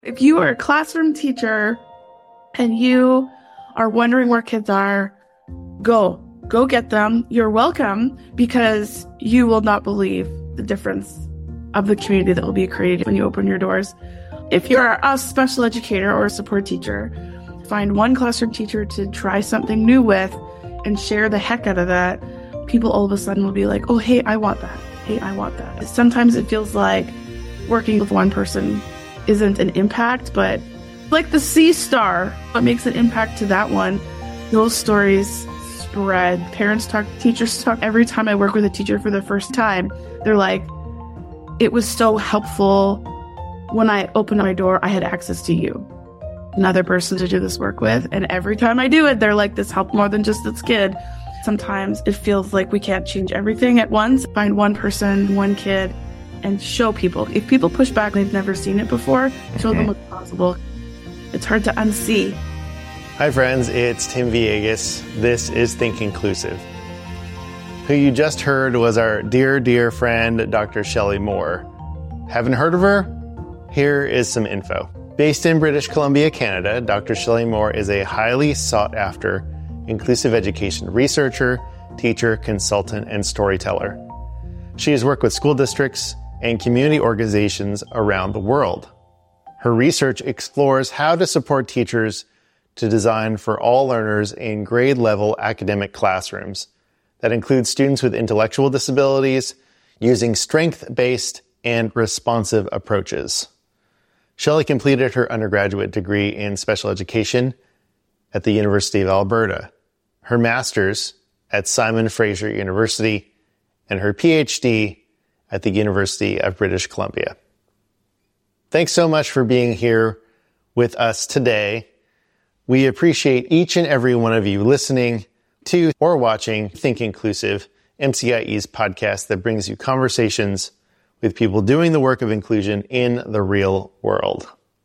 If you are a classroom teacher and you are wondering where kids are, go get them. You're welcome, because you will not believe the difference of the community that will be created when you open your doors. If you're a special educator or a support teacher, find one classroom teacher to try something new with and share the heck out of that. People all of a sudden will be like, oh, hey, I want that. Hey, I want that. Sometimes it feels like working with one person isn't an impact, but like the C star, what makes an impact to that one, those stories spread. Parents talk, teachers talk. Every time I work with a teacher for the first time, they're like, it was so helpful. When I opened my door, I had access to you, another person to do this work with. And every time I do it, they're like, this helped more than just this kid. Sometimes it feels like we can't change everything at once. Find one person, one kid, and show people. If people push back and they've never seen it before, show them what's possible. It's hard to unsee. Hi friends, it's Tim Villegas. This is Think Inclusive. Who you just heard was our dear friend, Dr. Shelley Moore. Haven't heard of her? Here is some info. Based in British Columbia, Canada, Dr. Shelley Moore is a highly sought-after inclusive education researcher, teacher, consultant, and storyteller. She has worked with school districts and community organizations around the world. Her research explores how to support teachers to design for all learners in grade-level academic classrooms that include students with intellectual disabilities using strength-based and responsive approaches. Shelley completed her undergraduate degree in special education at the University of Alberta, her master's at Simon Fraser University, and her PhD at the University of British Columbia. Thanks so much for being here with us today. We appreciate each and every one of you listening to or watching Think Inclusive, MCIE's podcast that brings you conversations with people doing the work of inclusion in the real world.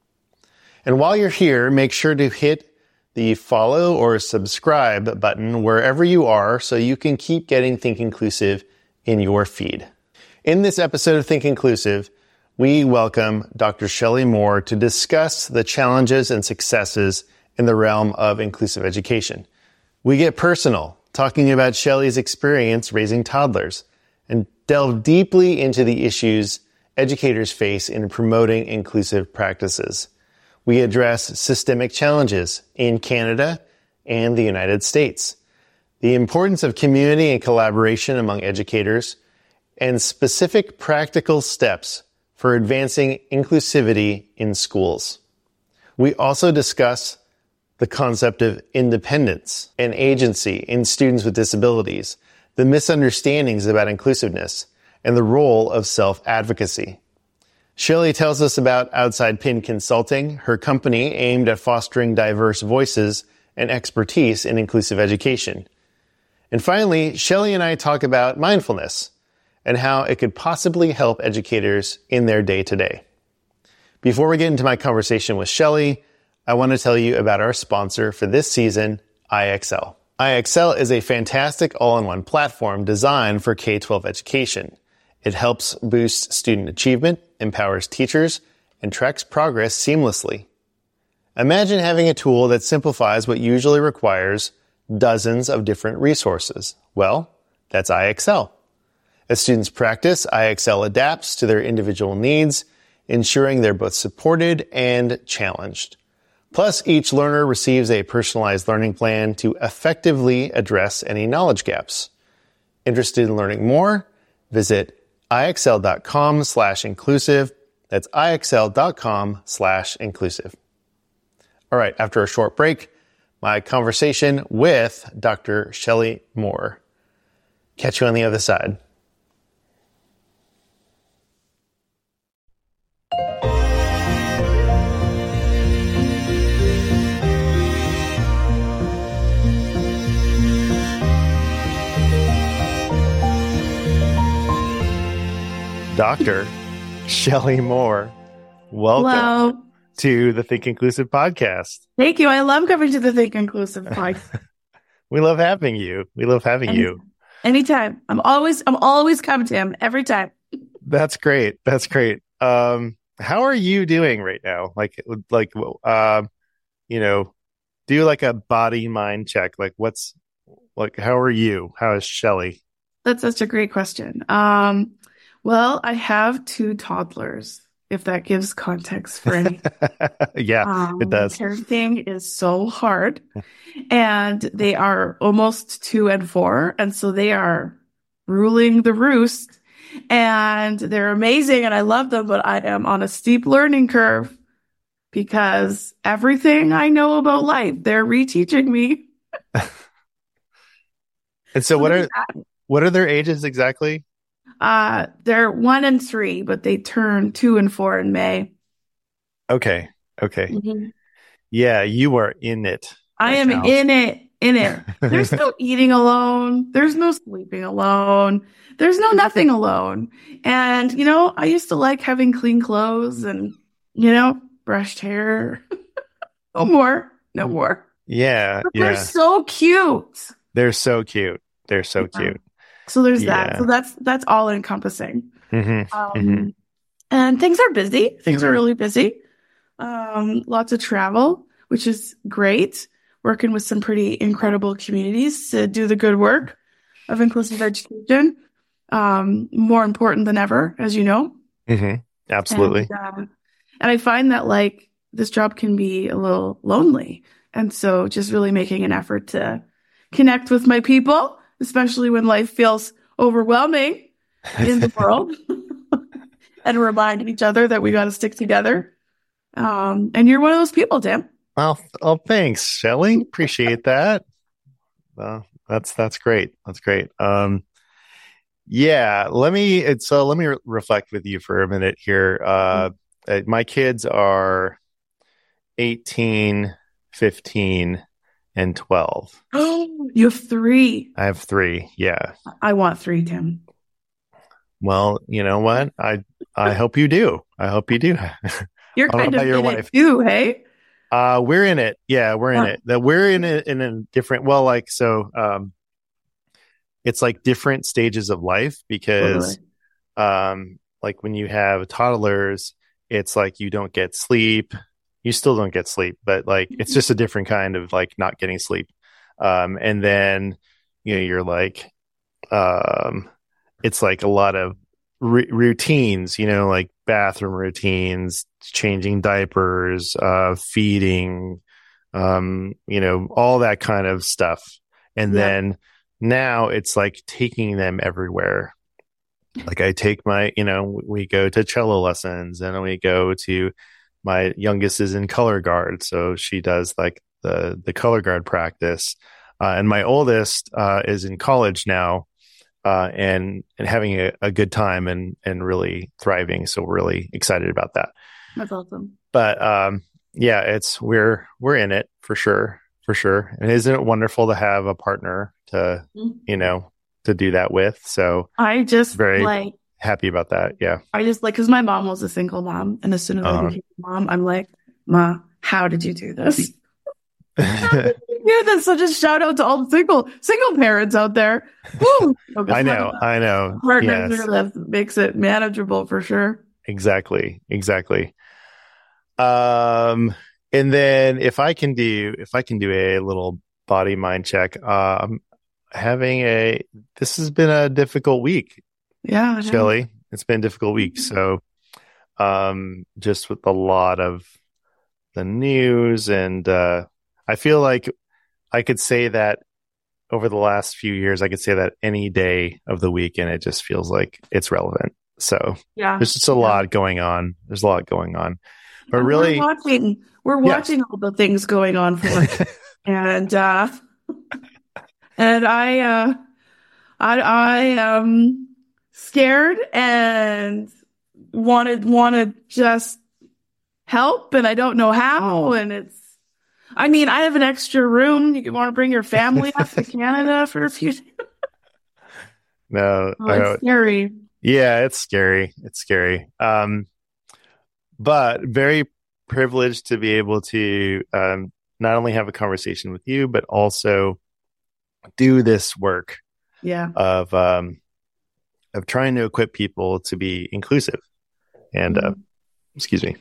And while you're here, make sure to hit the follow or subscribe button wherever you are so you can keep getting Think Inclusive in your feed. In this episode of Think Inclusive, we welcome Dr. Shelley Moore to discuss the challenges and successes in the realm of inclusive education. We get personal, talking about Shelley's experience raising toddlers, and delve deeply into the issues educators face in promoting inclusive practices. We address systemic challenges in Canada and the United States, the importance of community and collaboration among educators, and specific practical steps for advancing inclusivity in schools. We also discuss the concept of independence and agency in students with disabilities, the misunderstandings about inclusiveness, and the role of self-advocacy. Shelley tells us about Outside Pin Consulting, her company aimed at fostering diverse voices and expertise in inclusive education. And finally, Shelley and I talk about mindfulness and how it could possibly help educators in their day-to-day. Before we get into my conversation with Shelley, I want to tell you about our sponsor for this season, IXL. IXL is a fantastic all-in-one platform designed for K-12 education. It helps boost student achievement, empowers teachers, and tracks progress seamlessly. Imagine having a tool that simplifies what usually requires dozens of different resources. Well, that's IXL. As students practice, IXL adapts to their individual needs, ensuring they're both supported and challenged. Plus, each learner receives a personalized learning plan to effectively address any knowledge gaps. Interested in learning more? Visit IXL.com/inclusive. That's IXL.com/inclusive. All right, after a short break, my conversation with Dr. Shelley Moore. Catch you on the other side. Dr. Shelley Moore, welcome. Hello. To the Think Inclusive podcast. Thank you. I love coming to the Think Inclusive podcast. We love having you. You. Anytime. I'm always coming to him every time. That's great. How are you doing right now? You know, do like a body mind check. Like, how are you? How is Shelly? That's such a great question. Well, I have two toddlers, if that gives context for any. Yeah, it does. Parenting is so hard, and they are almost 2 and 4, and so they are ruling the roost, and they're amazing, and I love them, but I am on a steep learning curve because everything I know about life, they're reteaching me. And so So there's that. what are their ages exactly? They're 1 and 3, but they turn 2 and 4 in May. Okay. Okay. Mhm. Yeah, you are in it I right am now. in it, in it. There's no eating alone. There's no sleeping alone. There's no nothing alone. And, I used to like having clean clothes and, brushed hair. No more. No more. Yeah, But they're yeah. so cute. They're so cute. They're so Yeah. cute. So there's that. So Yeah. that's all encompassing. Hmm. Hmm. Um, and things are busy. Things are really busy. Lots of travel, which is great. Working with some pretty incredible communities to do the good work of inclusive education. More important than ever, as you know. Hmm. And Absolutely. and I find that like this job can be a little lonely. And so just really making an effort to connect with my people, especially when life feels overwhelming in the world, and remind each other that we got to stick together. And you're one of those people, Tim. Well, oh, thanks, Shelley. Appreciate that. That's great. That's great. Yeah, let me reflect with you for a minute here. My kids are 18, 15, and 12. Oh, you have three. I have three. Yeah. I want three, Tim. Well, you know what? I hope you do. I hope you do. I You're don't know kind of about your in it wife. too, hey? We're in it. Yeah, we're in Yeah, it. That we're in it in a different. Well, like so. It's like different stages of life totally. because like when you have toddlers, it's like you don't get sleep. You still don't get sleep, but like it's just a different kind of like not getting sleep. And then you're like um it's like a lot of routines, like bathroom routines, changing diapers, feeding, all that kind of stuff. And Yeah. then now it's like taking them everywhere. Like I take we go to cello lessons and we go to my youngest is in color guard. So she does like the color guard practice. And my oldest is in college now and having a good time and really thriving. So we're really excited about that. That's awesome. But yeah, we're in it for sure, for sure. And isn't it wonderful to have a partner to to do that with? So I just very like, happy about that. Yeah. because my mom was a single mom. And as soon as I Uh, became a mom, I'm like, Ma, how did you do this? How did you do this? So just shout out to all the single parents out there. Woo! I know. I know. Partners Yes, are that makes it manageable for sure. exactly. Exactly. Um, and then if I can do a little body mind check, having this has been a difficult week, Yeah, it is. Shelly. It's been a difficult week. So, just with a lot of the news and, I feel like I could say that over the last few years, I could say that any day of the week and it just feels like it's relevant. So Yeah. there's just a Yeah. lot going on. There's a lot going on, but And really, we're yes. watching all the things going on for us. And and I am scared and want to just help, and I don't know how. And I mean, I have an extra room. You want to bring your family up to Canada for a few days? No, Oh, it's scary. yeah, it's scary. It's scary. But very privileged to be able to not only have a conversation with you, but also do this work Yeah. of trying to equip people to be inclusive. And Mhm. Excuse me.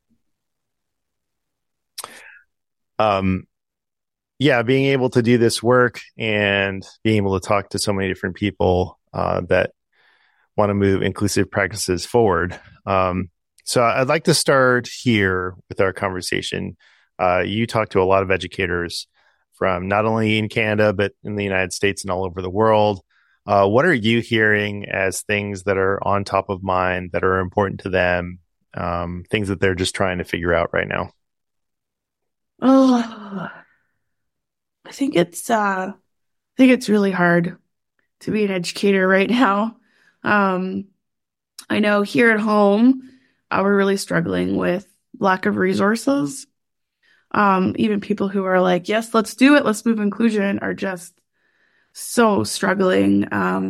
Um, yeah, being able to do this work and being able to talk to so many different people that want to move inclusive practices forward. So I'd like to start here with our conversation. You talk to a lot of educators from not only in Canada, but in the United States and all over the world. What are you hearing as things that are on top of mind that are important to them, things that they're just trying to figure out right now? Oh, I think it's really hard to be an educator right now. Um, I know here at home, we're really struggling with lack of resources. Even people who are like, yes, let's do it, let's move inclusion, are just so struggling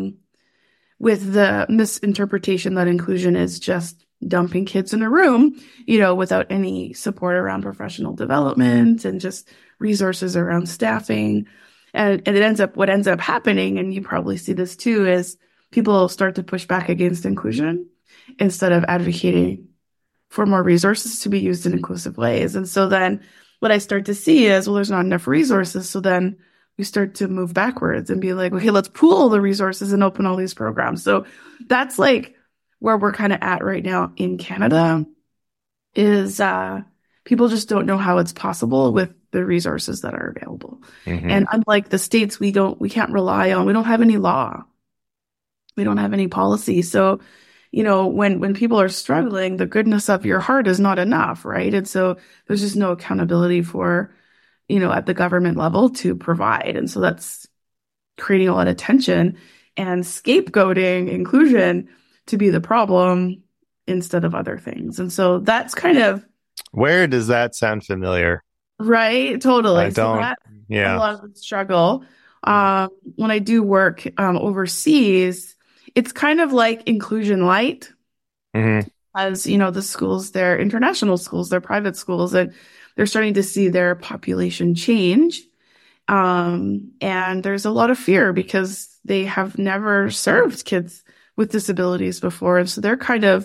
with the misinterpretation that inclusion is just dumping kids in a room, without any support around professional development and just resources around staffing. And what ends up happening, and you probably see this too, is people start to push back against inclusion instead of advocating for more resources to be used in inclusive ways. And so then what I start to see is, well, there's not enough resources. So then we start to move backwards and be like, okay, let's pool the resources and open all these programs. So that's like where we're kind of at right now in Canada, is people just don't know how it's possible with the resources that are available. Mm-hmm. And unlike the States, we can't rely on, we don't have any law. We don't have any policy. So, when people are struggling, the goodness of your heart is not enough, right? And so there's just no accountability for, at the government level to provide. And so that's creating a lot of tension and scapegoating inclusion to be the problem instead of other things. And so that's kind of... Where does that sound familiar? Right? Totally. I don't. So that's yeah. a lot of the struggle. When I do work overseas, it's kind of like inclusion light. Mm-hmm. As the schools, they're international schools, they're private schools, and they're starting to see their population change. And there's a lot of fear because they have never served kids with disabilities before. And so they're kind of,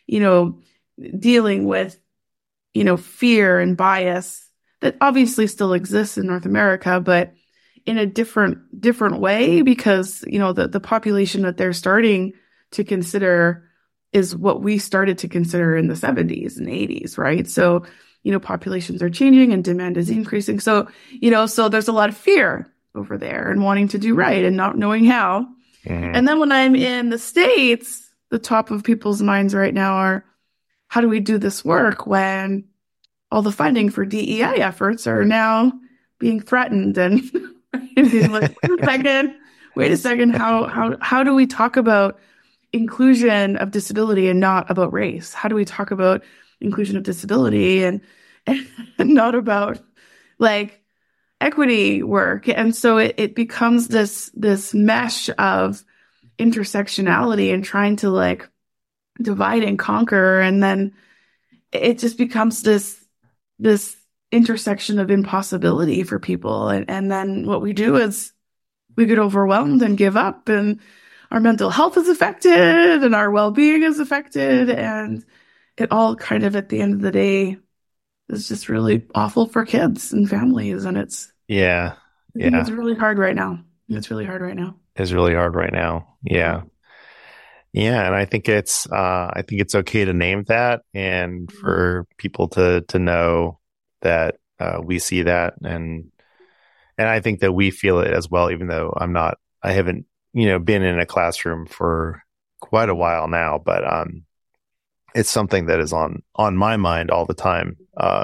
dealing with, fear and bias that obviously still exists in North America, but in a different way, because, the population that they're starting to consider is what we started to consider in the 70s and 80s, right? So, populations are changing and demand is increasing. So, so there's a lot of fear over there and wanting to do right and not knowing how. Mm-hmm. And then when I'm in the States, the top of people's minds right now are, how do we do this work when all the funding for DEI efforts are now being threatened? And like, wait a second, how do we talk about inclusion of disability and not about race? How do we talk about inclusion of disability and not about like equity work? And so it becomes this mesh of intersectionality and trying to like divide and conquer, and then it just becomes this intersection of impossibility for people. And then what we do is we get overwhelmed and give up, and our mental health is affected and our well-being is affected. And it all kind of, at the end of the day, is just really awful for kids and families. And it's really hard right now. It's really hard right now. It's really hard right now. Yeah. Yeah. And I think it's okay to name that, and for people to know that we see that. And I think that we feel it as well, even though I haven't, been in a classroom for quite a while now, but it's something that is on my mind all the time.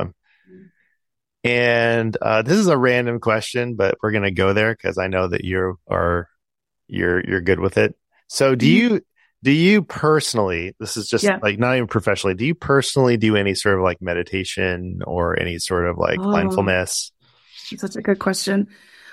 And this is a random question, but we're going to go there because I know that you're good with it. So do you personally, this is just like not even professionally, do you personally do any sort of like meditation or any sort of like mindfulness? Such a good question.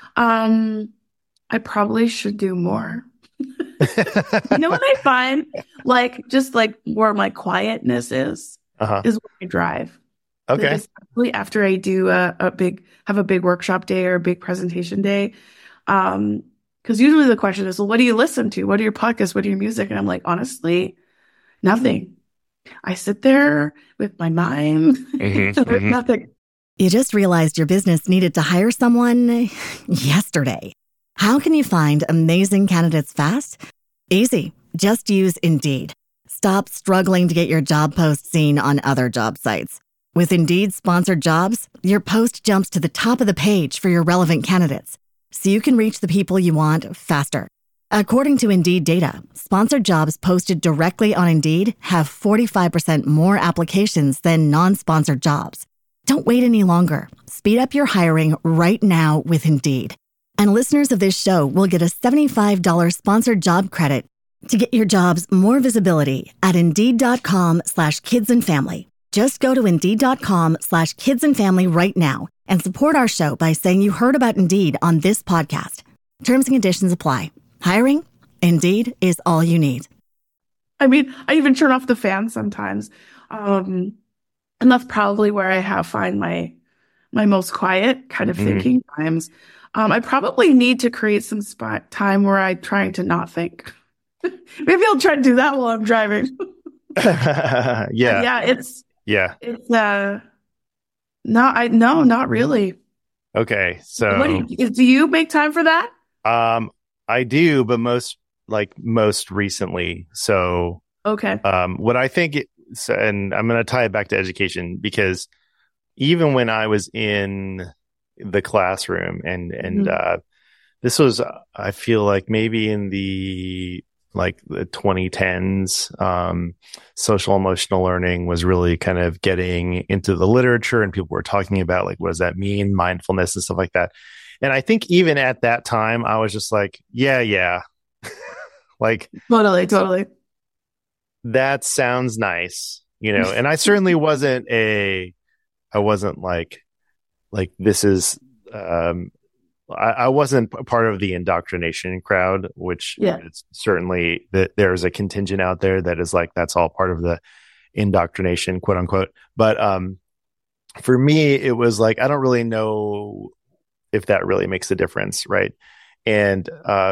I probably should do more. What I find, like, just like where my quietness is when I drive. Okay. Like, especially after I do have a big workshop day or a big presentation day. Because usually the question is, well, what do you listen to? What are your podcasts? What are your music? And I'm like, honestly, nothing. I sit there with my mind. There's nothing. You just realized your business needed to hire someone yesterday. How can you find amazing candidates fast? Easy. Just use Indeed. Stop struggling to get your job post seen on other job sites. With Indeed sponsored jobs, your post jumps to the top of the page for your relevant candidates, so you can reach the people you want faster. According to Indeed data, sponsored jobs posted directly on Indeed have 45% more applications than non-sponsored jobs. Don't wait any longer. Speed up your hiring right now with Indeed. And listeners of this show will get a $75 sponsored job credit to get your jobs more visibility at Indeed.com/kidsandfamily. Just go to Indeed.com/kidsandfamily right now and support our show by saying you heard about Indeed on this podcast. Terms and conditions apply. Hiring? Indeed is all you need. I mean, I even turn off the fan sometimes. And that's probably where I find my most quiet kind of thinking times. I probably need to create some time where I'm trying to not think. Maybe I'll try to do that while I'm driving. Yeah. It's not really. Okay. So do you make time for that? I do, but most recently. So okay. What I think and I'm going to tie it back to education, because even when I was in the classroom and this was, I feel like maybe in the 2010s, social emotional learning was really kind of getting into the literature, and people were talking about what does that mean, mindfulness and stuff like that. And I think even at that time, I was just like, yeah. Totally. That sounds nice, and I certainly wasn't like this is, I wasn't part of the indoctrination crowd, which is certainly that there's a contingent out there that is like, that's all part of the indoctrination, quote unquote. But, for me, it was like, I don't really know if that really makes a difference. Right. And,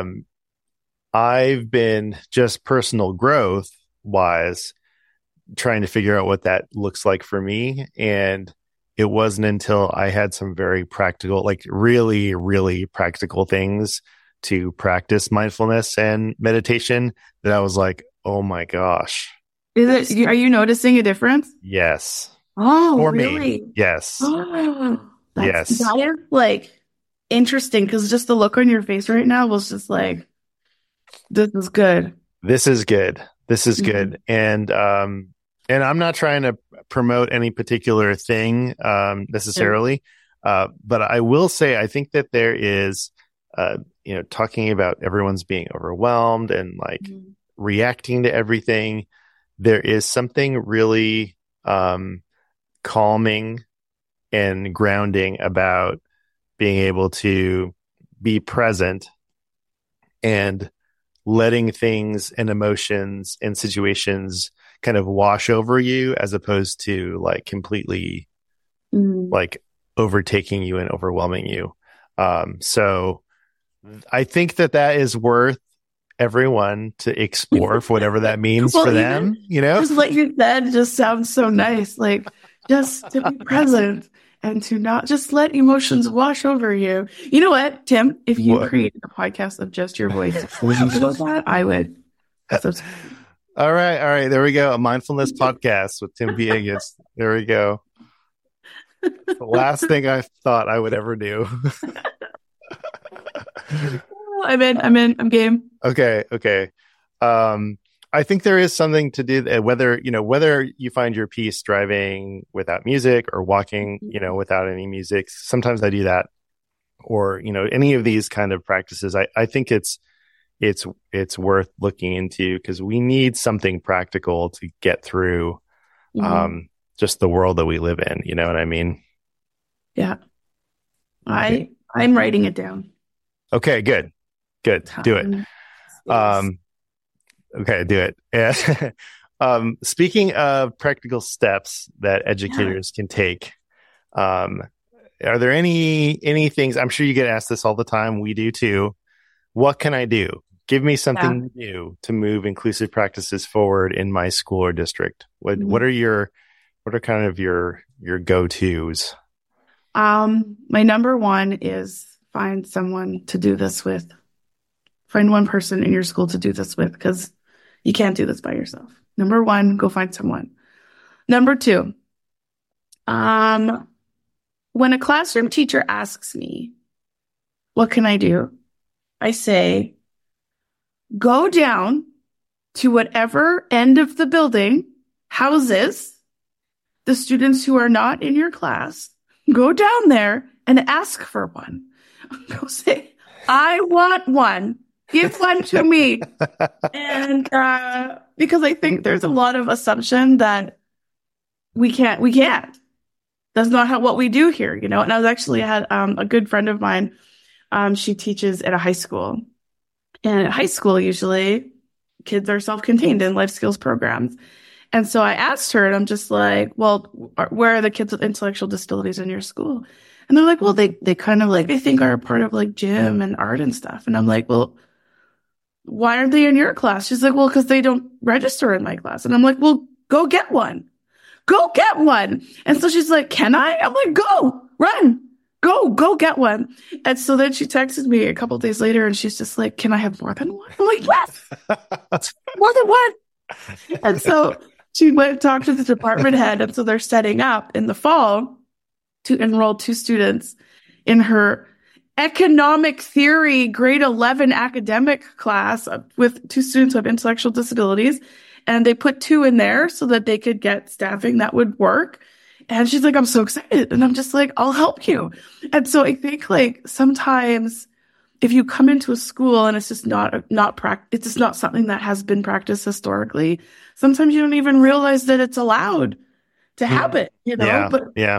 I've been just personal growth wise trying to figure out what that looks like for me. And it wasn't until I had some very practical, really, really practical things to practice mindfulness and meditation that I was like, oh my gosh. Are you noticing a difference? Yes. Oh, for really? Me. Yes. Oh, yes. That is interesting, because just the look on your face right now was just like, this is good. This is good. Good. And I'm not trying to promote any particular thing necessarily, but I will say I think that there is, talking about everyone's being overwhelmed and reacting to everything. There is something really calming and grounding about being able to be present and letting things and emotions and situations kind of wash over you, as opposed to completely overtaking you and overwhelming you. So I think that is worth everyone to explore for whatever that means for them, Just what you said just sounds so nice. Just to be present and to not just let emotions wash over you. You know what, Tim? If you created a podcast of just your voice, I would. All right. There we go. A mindfulness podcast with Tim Villegas. There we go. The last thing I thought I would ever do. I'm in. I'm game. Okay. I think there is something to do whether you find your peace driving without music or walking, without any music. Sometimes I do that, or, any of these kind of practices. I think it's worth looking into, because we need something practical to get through, just the world that we live in. You know what I mean? Yeah. Okay. I'm writing it down. Okay, good. Do it. Okay, do it. Speaking of practical steps that educators can take, are there any things? I'm sure you get asked this all the time. We do too. What can I do Give me Yeah. something new to move inclusive practices forward in my school or district. What Mhm. what are kind of your go-tos? My number one is find someone to do this with. Find one person in your school to do this with, because you can't do this by yourself. Number one, go find someone. Number two, when a classroom teacher asks me, what can I do? I say, go down to whatever end of the building houses the students who are not in your class. Go down there and ask for one. Go say, I want one. Give one to me. And because I think there's a lot of assumption that we can't. That's not what we do here, you know. And I was actually had a good friend of mine. She teaches at a high school, and at high school usually kids are self-contained in life skills programs. And so I asked her, and I'm just like, well, where are the kids with intellectual disabilities in your school? And they're like, well, they kind of like, they think are a part of like gym and art and stuff. And I'm like, well, why aren't they in your class? She's like, well, because they don't register in my class. And I'm like, well, go get one. Go get one. And so she's like, can I? I'm like, go, run, go get one. And so then she texted me a couple of days later, and she's just like, can I have more than one? I'm like, yes, more than one. And so she went and talked to the department head. And so they're setting up in the fall to enroll 2 students in her economic theory grade 11 academic class with 2 students who have intellectual disabilities. And they put 2 in there so that they could get staffing that would work. And she's like, I'm so excited. And I'm just like, I'll help you. And so I think like sometimes if you come into a school and it's just it's just not something that has been practiced historically, sometimes you don't even realize that it's allowed to happen, you know. Yeah, but yeah.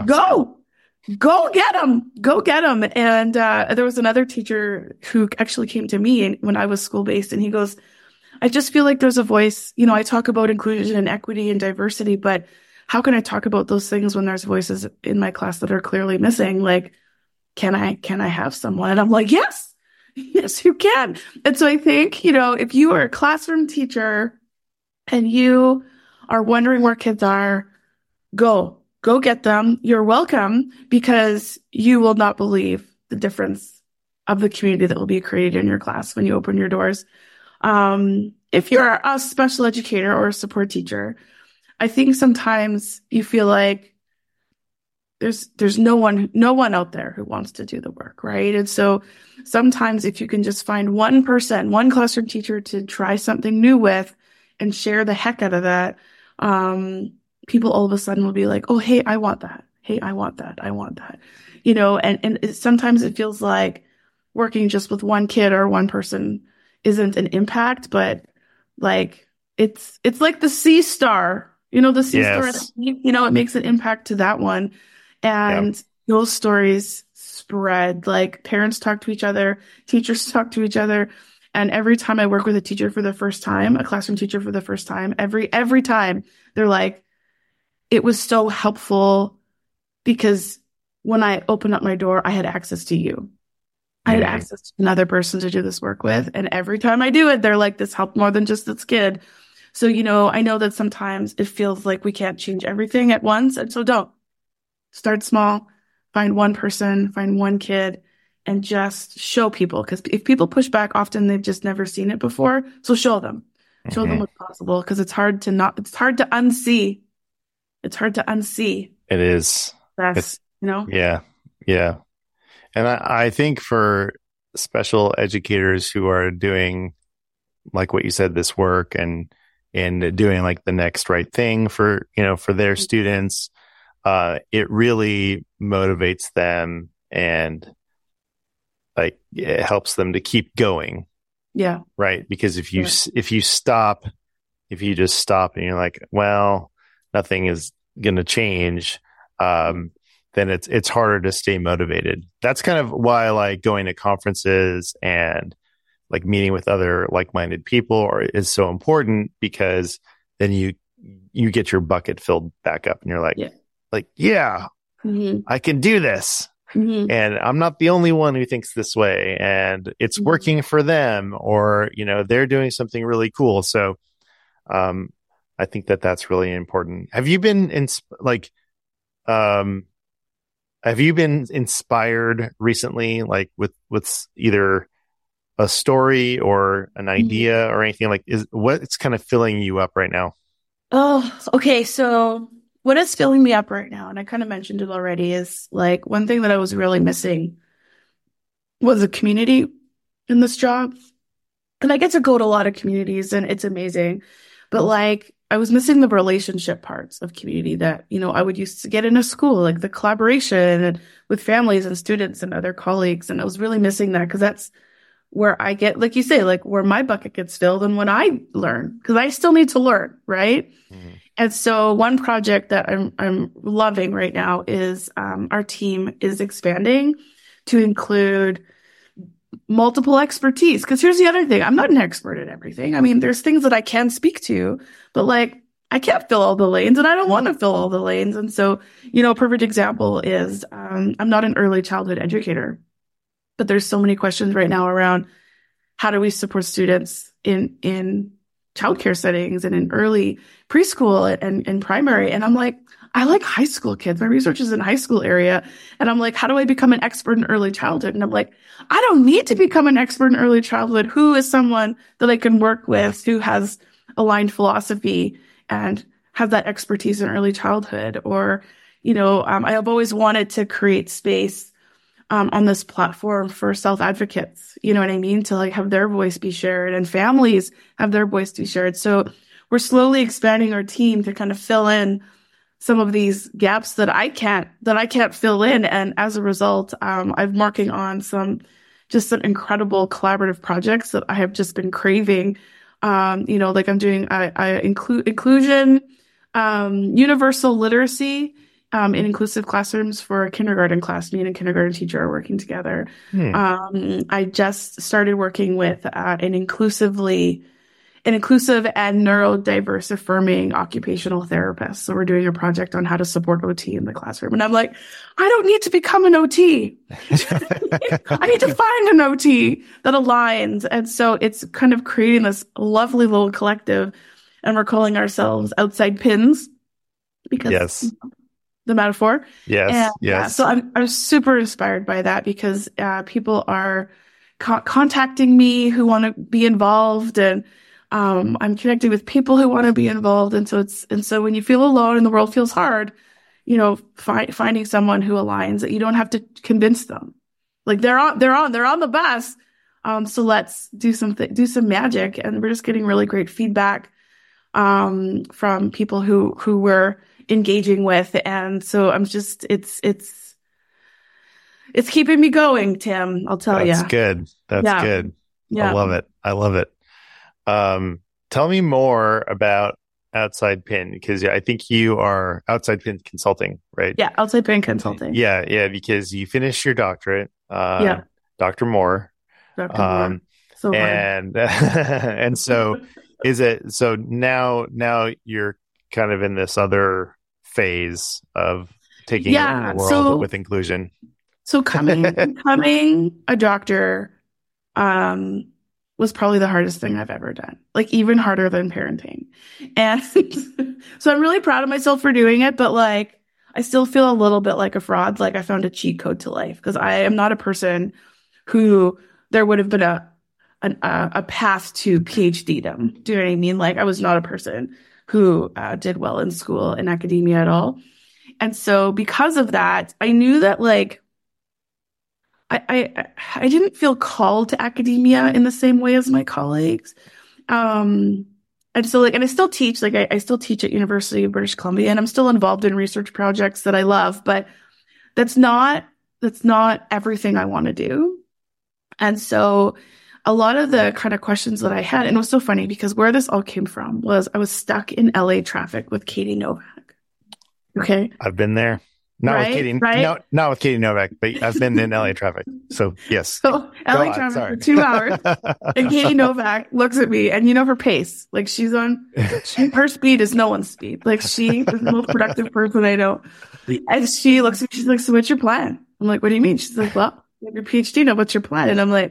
Go get them. Go get them. And there was another teacher who actually came to me when I was school-based, and he goes, I just feel like there's a voice, you know, I talk about inclusion and equity and diversity, but how can I talk about those things when there's voices in my class that are clearly missing? Like, can I have someone? And I'm like, yes, you can. And so I think, you know, if you are a classroom teacher and you are wondering where kids are, go get them. You're welcome, because you will not believe the difference of the community that will be created in your class when you open your doors. If you're a special educator or a support teacher, I think sometimes you feel like there's no one out there who wants to do the work, right? And so sometimes if you can just find one person, one classroom teacher to try something new with and share the heck out of that, people all of a sudden will be like, oh, hey, I want that. Hey, I want that. I want that. You know, and sometimes it feels like working just with one kid or one person isn't an impact, but like it's like the C star, you know, the C star, you know, it makes an impact to that one. And those stories spread, like parents talk to each other, teachers talk to each other. And every time I work with a teacher for the first time, a classroom teacher for the first time, every time they're like, it was so helpful because when I opened up my door, I had access to you. I had access to another person to do this work with. And every time I do it, they're like, this helped more than just this kid. So, you know, I know that sometimes it feels like we can't change everything at once. And so don't. Start small, find one person, find one kid, and just show people. Because if people push back, often they've just never seen it before. So show them. Show them what's possible, because it's hard to unsee. It's hard to unsee. It is. That's, you know? Yeah. Yeah. And I think for special educators who are doing, like what you said, this work and doing like the next right thing for, you know, for their students, it really motivates them and like it helps them to keep going. Yeah. Right. Because if you just stop and you're like, well, nothing is going to change, then it's harder to stay motivated. That's kind of why I like going to conferences and like meeting with other like-minded people is so important, because then you get your bucket filled back up and you're like, I can do this. Mhm. And I'm not the only one who thinks this way, and it's working for them, or, they're doing something really cool. So, I think that that's really important. Have you been um, have you been inspired recently, like with either a story or an idea or anything, like what's kind of filling you up right now? Oh, okay. So what is filling me up right now, and I kind of mentioned it already, is like one thing that I was really missing was a community in this job. And I get to go to a lot of communities and it's amazing. But like I was missing the relationship parts of community that, I would used to get in a school, like the collaboration and with families and students and other colleagues. And I was really missing that because that's where I get, like you say, like where my bucket gets filled and when I learn, because I still need to learn, right? Mm-hmm. And so one project that I'm loving right now is our team is expanding to include multiple expertise. Because here's the other thing. I'm not an expert at everything. I mean, there's things that I can speak to, but like I can't fill all the lanes and I don't want to fill all the lanes. And so, a perfect example is I'm not an early childhood educator, but there's so many questions right now around how do we support students in childcare settings and in early preschool and primary. And I'm like, I like high school kids. My research is in high school area. And I'm like, how do I become an expert in early childhood? And I'm like, I don't need to become an expert in early childhood. Who is someone that I can work with who has aligned philosophy and has that expertise in early childhood? Or, I have always wanted to create space on this platform for self-advocates, you know what I mean? To like have their voice be shared and families have their voice be shared. So we're slowly expanding our team to kind of fill in some of these gaps that I can't fill in. And as a result, I'm working on some incredible collaborative projects that I have just been craving. Like I'm doing, inclusion, universal literacy, in inclusive classrooms for a kindergarten class. Me and a kindergarten teacher are working together. I just started working with an inclusive and neurodiverse affirming occupational therapist. So we're doing a project on how to support OT in the classroom. And I'm like, I don't need to become an OT. I need to find an OT that aligns. And so it's kind of creating this lovely little collective. And we're calling ourselves Outside Pins because yes. The metaphor. Yes. And, yes. So I'm super inspired by that because people are contacting me who want to be involved, and I'm connecting with people who want to be involved. And so when you feel alone and the world feels hard, finding someone who aligns, that you don't have to convince them. Like they're on the bus. So let's do some magic. And we're just getting really great feedback from people who we're engaging with. And so I'm just, it's keeping me going, Tim. I'll tell you. That's good. That's good. Yeah. I love it. Tell me more about Outside Pin, because I think you are Outside Pin Consulting, right? Yeah, Outside Pin Consulting. Yeah, because you finished your doctorate, Dr. Moore. Dr. Moore. So and and so now you're kind of in this other phase of taking the world with inclusion. So becoming a doctor was probably the hardest thing I've ever done, like even harder than parenting. And so I'm really proud of myself for doing it, but like I still feel a little bit like a fraud. Like I found a cheat code to life because I am not a person who there would have been a path to PhD-dom. Do you know what I mean? Like I was not a person who did well in school in academia at all. And so because of that, I knew that like I didn't feel called to academia in the same way as my colleagues. And so like, and I still teach, like I still teach at University of British Columbia, and I'm still involved in research projects that I love, but that's not everything I want to do. And so a lot of the kind of questions that I had, and it was so funny because where this all came from was I was stuck in LA traffic with Katie Novak. Okay. I've been there. Not with Katie Novak, but I've been in LA traffic. So yes. So LA traffic for 2 hours. And Katie Novak looks at me, and her pace. Like her speed is no one's speed. Like she is the most productive person I know. And she looks at me, she's like, so what's your plan? I'm like, what do you mean? She's like, well, you have your PhD now. What's your plan? And I'm like,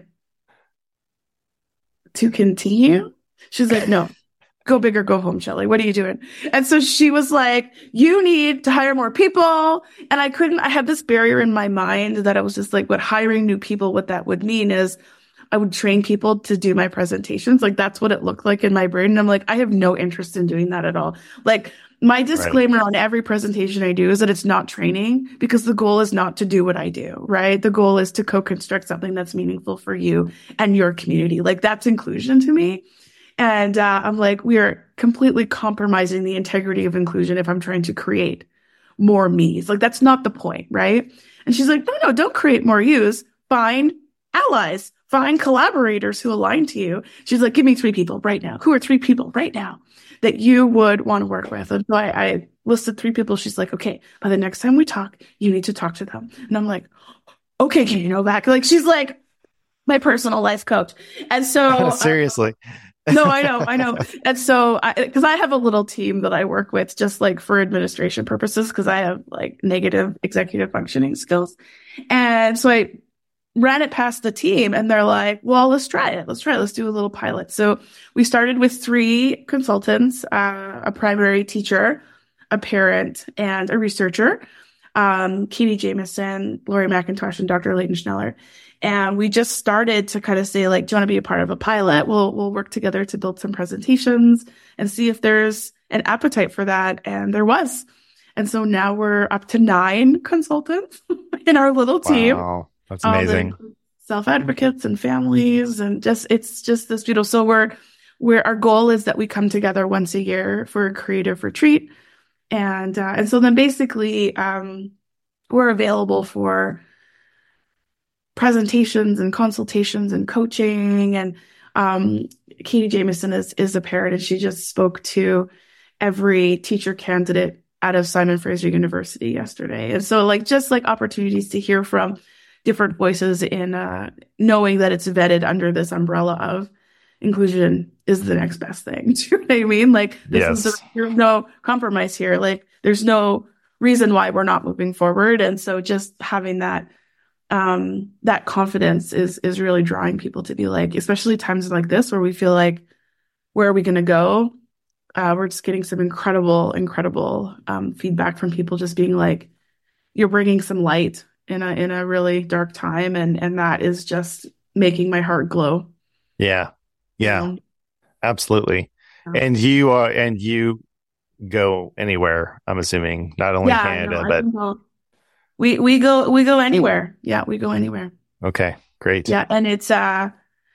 to continue? She's like, no, go big or go home, Shelley. What are you doing? And so she was like, you need to hire more people. And I had this barrier in my mind that I was just like, what hiring new people, what that would mean is I would train people to do my presentations. Like that's what it looked like in my brain. And I'm like, I have no interest in doing that at all. Like my disclaimer on every presentation I do is that it's not training because the goal is not to do what I do, right? The goal is to co-construct something that's meaningful for you and your community. Like that's inclusion to me. And I'm like, we are completely compromising the integrity of inclusion if I'm trying to create more me's. Like that's not the point, right? And she's like, no, don't create more yous. Find allies. Find collaborators who align to you. She's like, give me 3 people right now. Who are 3 people right now that you would want to work with? And so I listed 3 people. She's like, okay, by the next time we talk, you need to talk to them. And I'm like, okay, can you know back? Like, she's like my personal life coach. And so seriously. No, I know. And so, because I have a little team that I work with just like for administration purposes, because I have like negative executive functioning skills. And so I ran it past the team and they're like, well, let's try it. Let's do a little pilot. So we started with 3 consultants, a primary teacher, a parent, and a researcher, Katie Jameson, Lori McIntosh, and Dr. Leighton Schneller. And we just started to kind of say, like, do you want to be a part of a pilot? We'll work together to build some presentations and see if there's an appetite for that. And there was. And so now we're up to 9 consultants in our little team. Wow, that's amazing. Self-advocates and families, and it's just this beautiful. So our goal is that we come together once a year for a creative retreat. And so then basically, we're available for presentations and consultations and coaching. And Katie Jameson is a parent, and she just spoke to every teacher candidate out of Simon Fraser University yesterday. And so just opportunities to hear from different voices in knowing that it's vetted under this umbrella of inclusion is the next best thing. Do you know what I mean? There's no compromise here. There's no reason why we're not moving forward. And so just having that confidence is really drawing people to be like, especially times like this where we feel like, where are we going to go? We're just getting some incredible feedback from people just being like, you're bringing some light in a really dark time. And that is just making my heart glow. Yeah. Yeah, absolutely. And you go anywhere, I'm assuming, not only Canada, but we go anywhere. Yeah, we go anywhere. Okay, great. Yeah. And it's our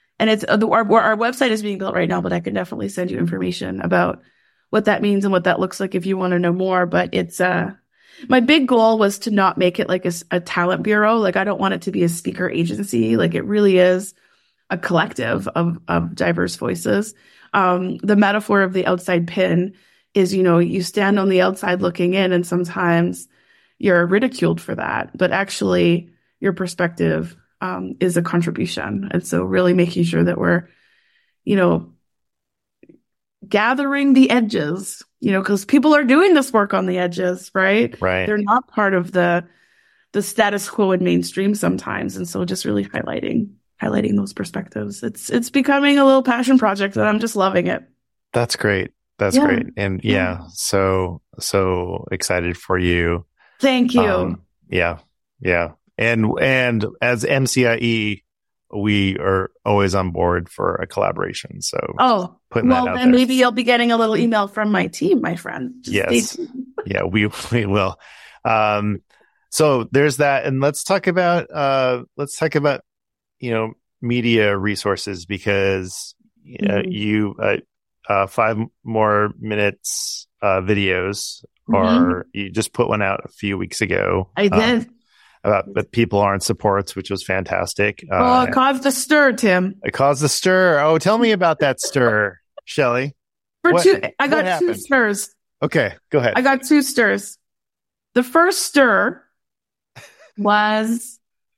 website is being built right now, but I can definitely send you information about what that means and what that looks like if you want to know more. But it's, my big goal was to not make it like a talent bureau. I don't want it to be a speaker agency. It really is a collective of diverse voices. The metaphor of the outside pin is, you stand on the outside looking in, and sometimes you're ridiculed for that, but actually your perspective is a contribution. And so really making sure that we're, gathering the edges, because people are doing this work on the edges, right? Right. They're not part of the status quo and mainstream sometimes. And so just really highlighting those perspectives. It's becoming a little passion project, and I'm just loving it. That's great. That's great. And so excited for you. Thank you. Yeah. And as MCIE, we are always on board for a collaboration. So putting that out then there. Maybe you'll be getting a little email from my team, my friend. Yes. Yeah, we will. So there's that. And let's talk about media resources, because you 5 more minutes videos, or you just put one out a few weeks ago. I did. But people aren't supports, which was fantastic. It caused a stir, Tim. It caused a stir. Oh, tell me about that stir, Shelley. I got 2 stirs. Okay, go ahead. I got 2 stirs. The first stir was,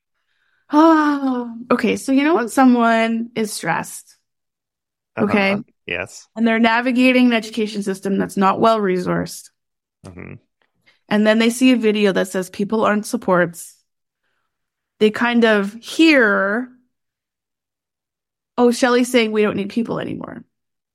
okay, so when someone is stressed, okay? Yes. And they're navigating an education system that's not well resourced. Mm-hmm. And then they see a video that says people aren't supports. they kind of hear, oh, Shelly's saying we don't need people anymore.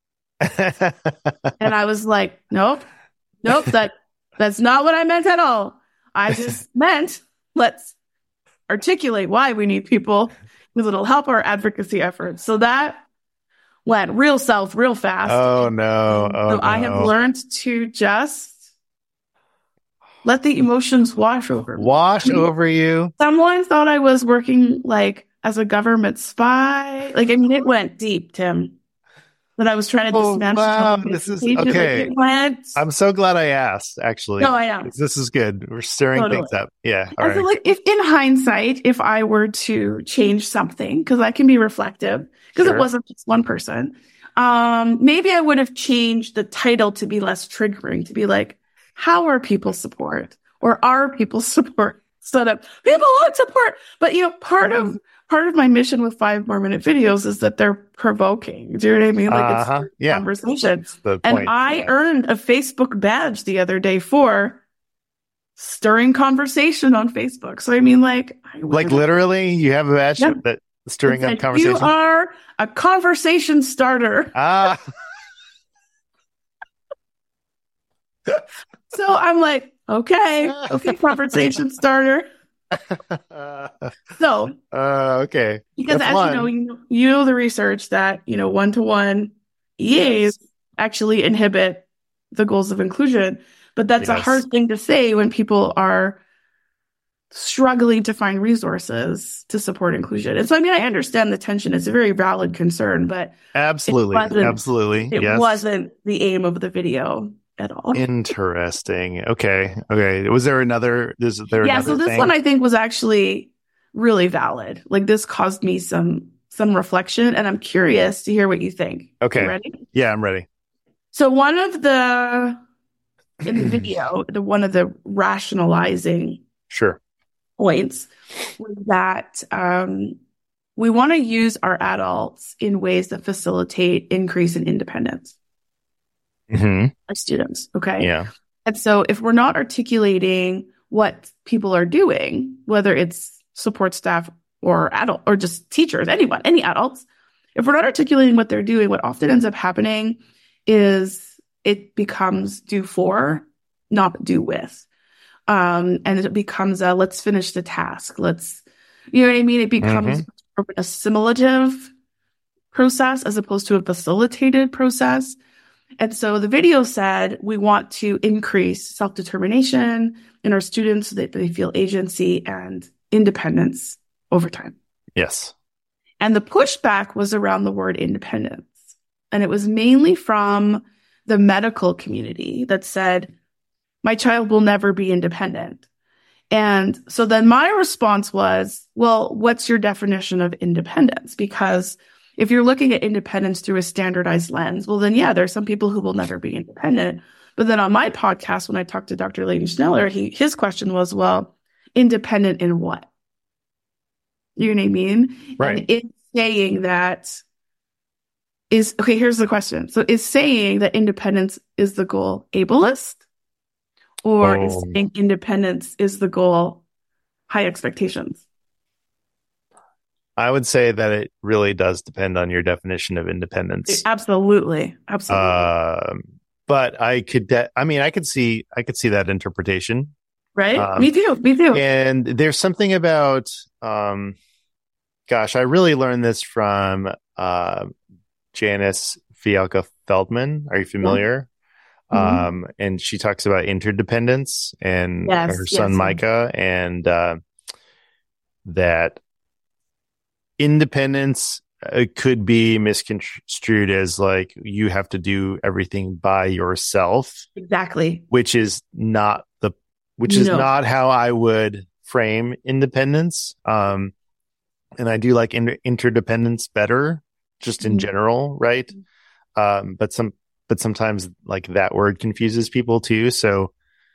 And I was like, nope, that's not what I meant at all. I just meant let's articulate why we need people because it'll help our advocacy efforts. So that went real south real fast. Oh no. So I have learned to just let the emotions wash over me. Over you. Someone thought I was working like as a government spy. Like, I mean, it went deep, Tim. That I was trying to dismantle. Wow, this is okay. I'm so glad I asked, actually. No, I am. This is good. We're stirring things up. Yeah. I feel like if in hindsight, if I were to change something, because I can be reflective, because it wasn't just one person, maybe I would have changed the title to be less triggering, to be like, how are people support? Or are people support? Instead of people want support. But part of my mission with 5 More Minute videos is that they're provoking. Do you know what I mean? Like it's conversation. And I earned a Facebook badge the other day for stirring conversation on Facebook. So I mean, like literally, you have a badge that stirring up conversation. You are a conversation starter. So I'm like, okay, conversation starter. So okay, because as you know the research that one-to-one EAs actually inhibit the goals of inclusion, but that's a hard thing to say when people are struggling to find resources to support inclusion. And so I mean, I understand the tension; it's a very valid concern, but absolutely, it wasn't the aim of the video at all. Interesting. Okay. Was there another? So this one I think was actually really valid. Like this caused me some reflection, and I'm curious to hear what you think. Okay. You ready? Yeah, I'm ready. So one of the rationalizing points was that we want to use our adults in ways that facilitate increase in independence. As students. Okay. Yeah. And so if we're not articulating what people are doing, whether it's support staff or adult or just teachers, any adults, if we're not articulating what they're doing, what often ends up happening is it becomes do for, not do with. And it becomes let's finish the task. You know what I mean? It becomes a assimilative process as opposed to a facilitated process. And so the video said we want to increase self-determination in our students so that they feel agency and independence over time. Yes. And the pushback was around the word independence. And it was mainly from the medical community that said, my child will never be independent. And so then my response was, well, what's your definition of independence? Because if you're looking at independence through a standardized lens, well, then, there's some people who will never be independent. But then on my podcast, when I talked to Dr. Leighton Schneller, his question was, well, independent in what? You know what I mean? Right. And it's saying that here's the question. So is saying that independence is the goal ableist? Or is saying independence is the goal high expectations? I would say that it really does depend on your definition of independence. Absolutely. But I could see that interpretation. Right. Me too. And there's something about, I really learned this from Janice Fialka Feldman. Are you familiar? Yeah. And she talks about interdependence and her son Micah, and that independence could be misconstrued as like you have to do everything by yourself. Exactly. Which is not not how I would frame independence. And I do like interdependence better, just in general, right? But sometimes like that word confuses people too. So,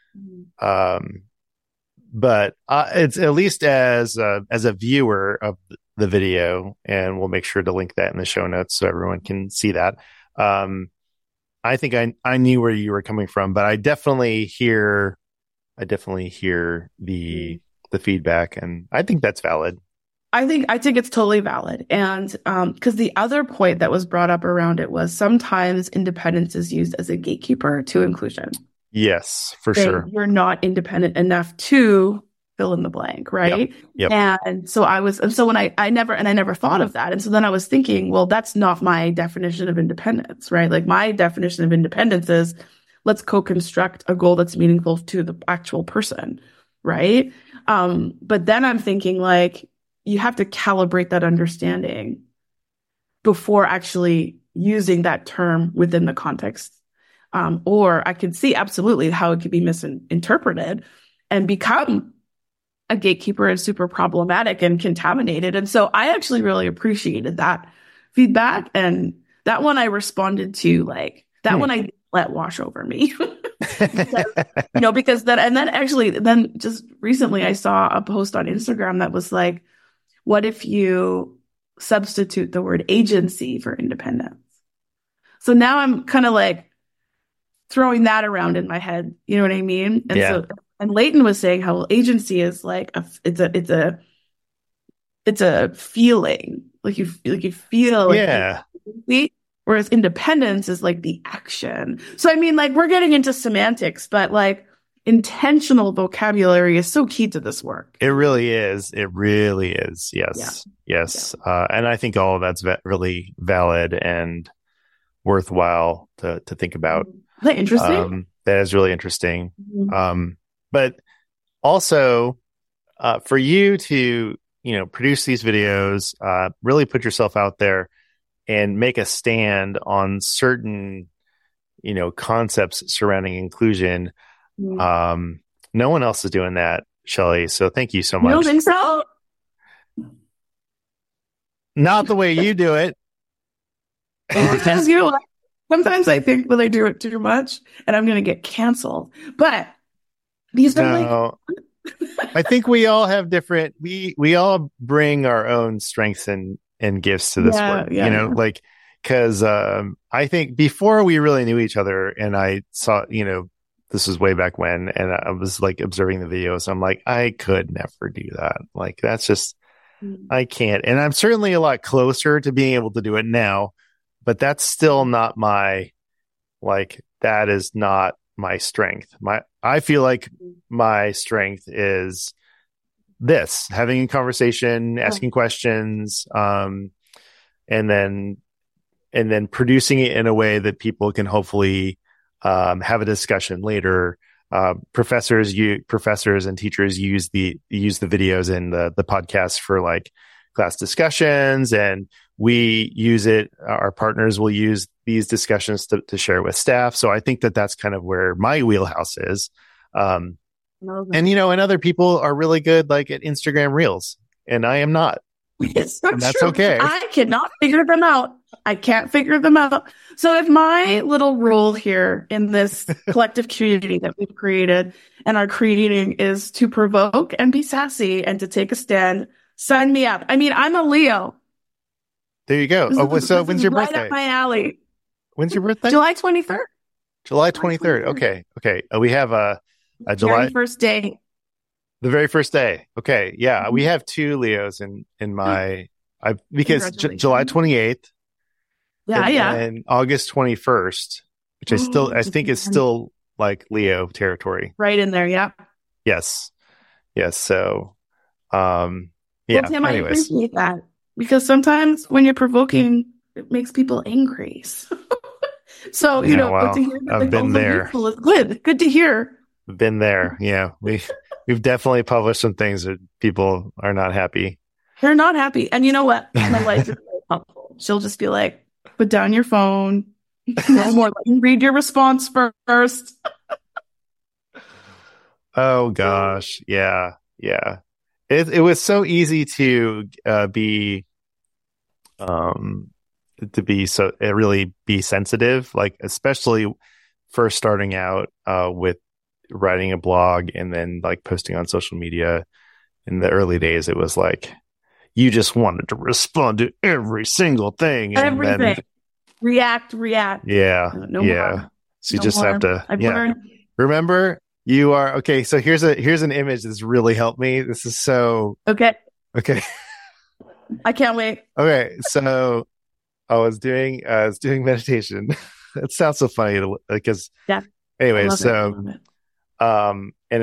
but it's at least as a viewer of the video, and we'll make sure to link that in the show notes so everyone can see that. I think I knew where you were coming from, but I definitely hear the the feedback, and I think that's valid. I think it's totally valid. And because the other point that was brought up around it was sometimes independence is used as a gatekeeper to inclusion. Yes, for sure. You're not independent enough to fill in the blank, right? Yep. And so when I never thought of that. And so then I was thinking, well, that's not my definition of independence, right? Like my definition of independence is let's co-construct a goal that's meaningful to the actual person, right? But then I'm thinking like, you have to calibrate that understanding before actually using that term within the context. Or I could see absolutely how it could be misinterpreted and become a gatekeeper and super problematic and contaminated. And so I actually really appreciated that feedback. And that one I responded to like, that one I let wash over me. Because then just recently I saw a post on Instagram that was like, what if you substitute the word agency for independence? So now I'm kind of like throwing that around in my head. You know what I mean? And Leighton was saying how agency is like it's a feeling, like you feel like whereas independence is like the action. So I mean, like we're getting into semantics, but like intentional vocabulary is so key to this work. It really is. Yes. Yes. Yeah. And I think all of that's really valid and worthwhile to think about. Is that interesting? That is really interesting. But also for you to, produce these videos, really put yourself out there and make a stand on certain, concepts surrounding inclusion. No one else is doing that, Shelley. So thank you so much. You don't think so? Not the way you do it. Because sometimes I think that I do it too much and I'm going to get canceled. But these are I think we all have different. We all bring our own strengths and gifts to this work. Because I think before we really knew each other, and I saw, this was way back when, and I was like observing the videos. I'm like, I could never do that. Like, that's just, I can't. And I'm certainly a lot closer to being able to do it now, but that's still not that is not my strength. I feel like my strength is this, having a conversation, asking questions, and then producing it in a way that people can hopefully have a discussion later. Professors and teachers use the videos and the podcasts for like class discussions, and we use it. Our partners will use these discussions to share with staff. So I think that's kind of where my wheelhouse is. And other people are really good, like at Instagram Reels, and I am not. It's not that's true. okay. I cannot figure them out. I can't figure them out. So if my little role here in this collective community that we've created and are creating is to provoke and be sassy and to take a stand, sign me up. I mean, I'm a Leo. There you go. So when's your birthday? Right up my alley. When's your birthday? July 23rd. July 23rd. Okay. We have a July very first day. The very first day. Okay. Yeah. We have two Leos in my, because July 28th. Yeah. And August 21st, which I think is still like Leo territory. Right in there. Yeah. Yes. So, yeah. Well, Tim, I appreciate that because sometimes when you're provoking, it makes people angry. So, good to hear that I've been there. Is good to hear. Been there. Yeah. We've definitely published some things that people are not happy. They're not happy. And you know what? My wife is very helpful. She'll just be like, put down your phone. Read your response first. Oh gosh. Yeah. It was so easy to be really be sensitive, like especially first starting out with writing a blog and then like posting on social media. In the early days, it was like you just wanted to respond to every single thing. Everything. Then, react. Yeah. No more. So you just have to. Remember You are okay. So here's an image that's really helped me. This is so Okay. okay. I can't wait. Okay. So I was doing meditation. It sounds so funny because Yeah. anyway, I love so it. I love it. and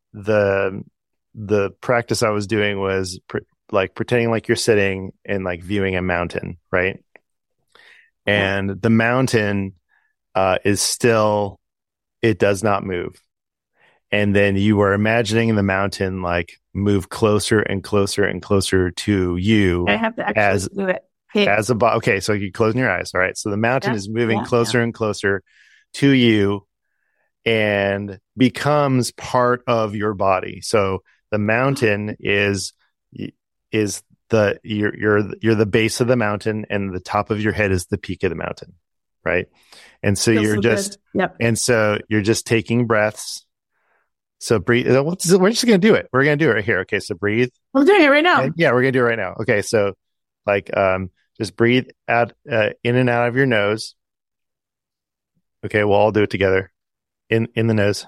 the practice I was doing was like pretending like you're sitting and like viewing a mountain, right? And the mountain is still, it does not move. And then you are imagining the mountain like move closer and closer and closer to you I have to actually do it. Okay. as a okay, so you closing your eyes. All right. So the mountain is moving closer and closer to you and becomes part of your body. So the mountain is the you're the base of the mountain, and the top of your head is the peak of the mountain, right? And so Feels you're so just good. Yep. and so you're just taking breaths. So breathe. We're just gonna do it. We're gonna do it right here. Okay. So breathe. I'm doing it right now. Yeah, we're gonna do it right now. Okay. So like just breathe out in and out of your nose. Okay, we'll all do it together. In the nose,